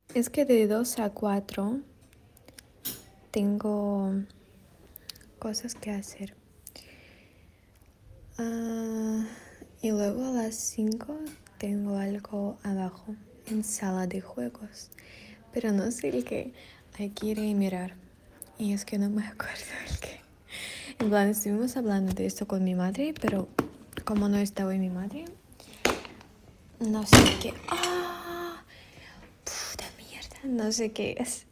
Es que de 2 a 4 tengo cosas que hacer. Y luego a las 5 tengo algo abajo en sala de juegos. Pero no sé el que. Hay que ir y mirar. Y es que no me acuerdo el que. En plan, estuvimos hablando de esto con mi madre, pero como no estaba mi madre, no sé qué. ¡Ah! ¡Puta mierda! No sé qué es.